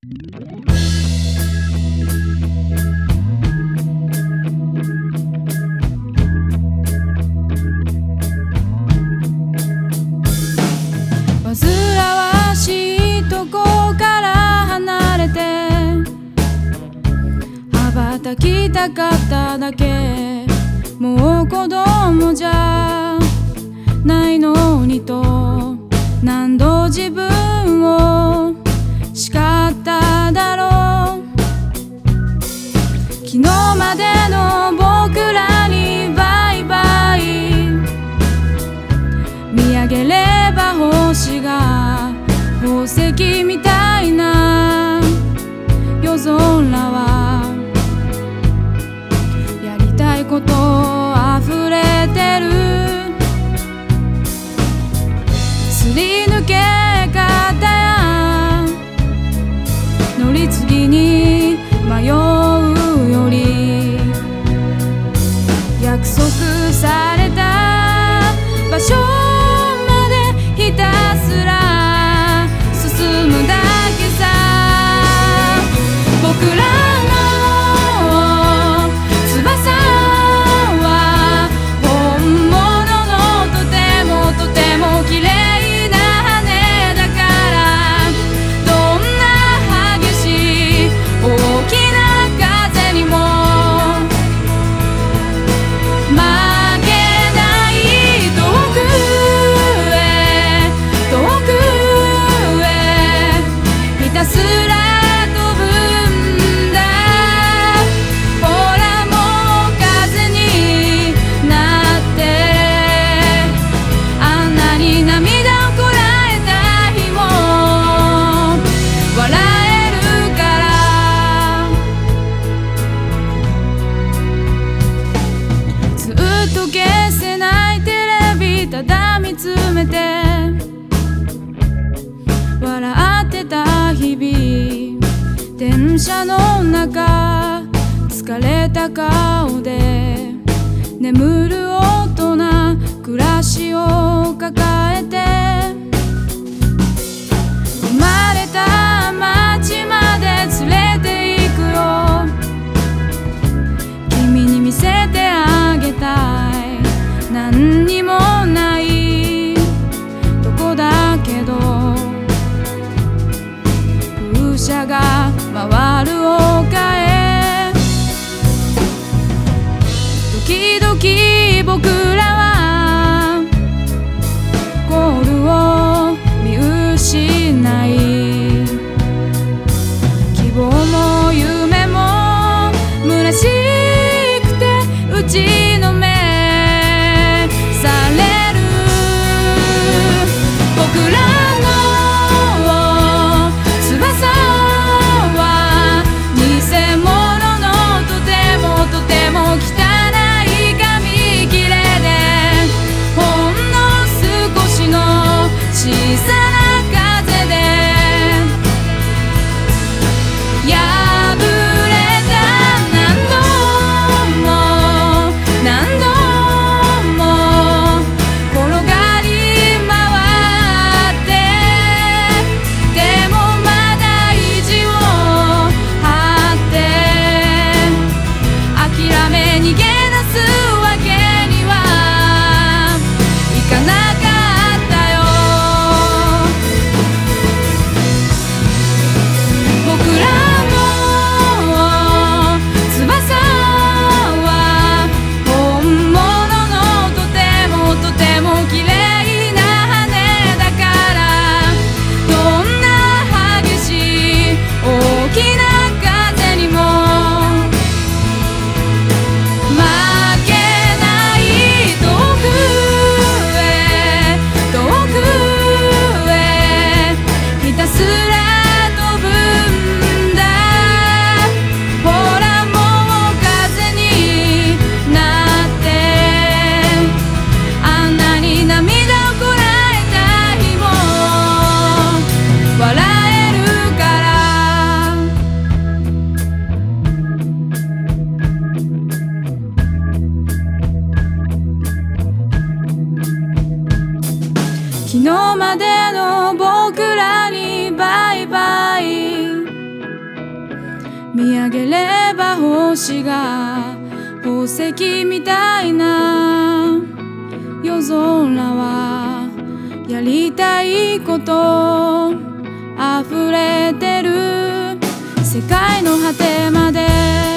煩わしいとこから離れて羽ばたきたかっただけ、もう子供じゃないのにと何度自分を叱っただろう。昨日までの僕らにバイバイ、見上げれば星が宝石みたいな夜空はやりたいこと溢れてる。すり抜け方や乗り継ぎに迷うより、約束された場所までひたすら進むだけさ。僕らの翼は本物のとてもとても綺麗な羽だから、どんな激しい大きな風にも負けない遠くへ遠くへひたすら飛ぶんだ。ほらもう風になってあんなに涙をこらえた日も笑えるから。ずっと消せないテレビただ見つめて笑ってた日々、電車の中疲れた顔で眠る大人、暮らしを抱えて生まれた街まで連れて行くよ。君に見せてあげたい何にもないとこだけど、風車が回る丘へ時々僕らはゴールを見失い、希望も夢も虚しくて打ちのめされる。僕らの翼は偽物のとてもとても汚い紙切れで、ほんの少しの小さな風で破れた。何度も何度も転がり回って、でもまだ意地を張って諦め逃げ出すわけにはいかなかったよ。僕らの翼は本物のとてもとても綺麗な羽だから、どんな激しい大きな風にも負けない遠くへ遠くへひたすら飛ぶんだ。ほらもう風になってあんなに涙をこらえた日も笑えるから。昨日までの僕らにバイバイ、 星が宝石みたいな夜空はやりたいこと溢れてる世界の果てまで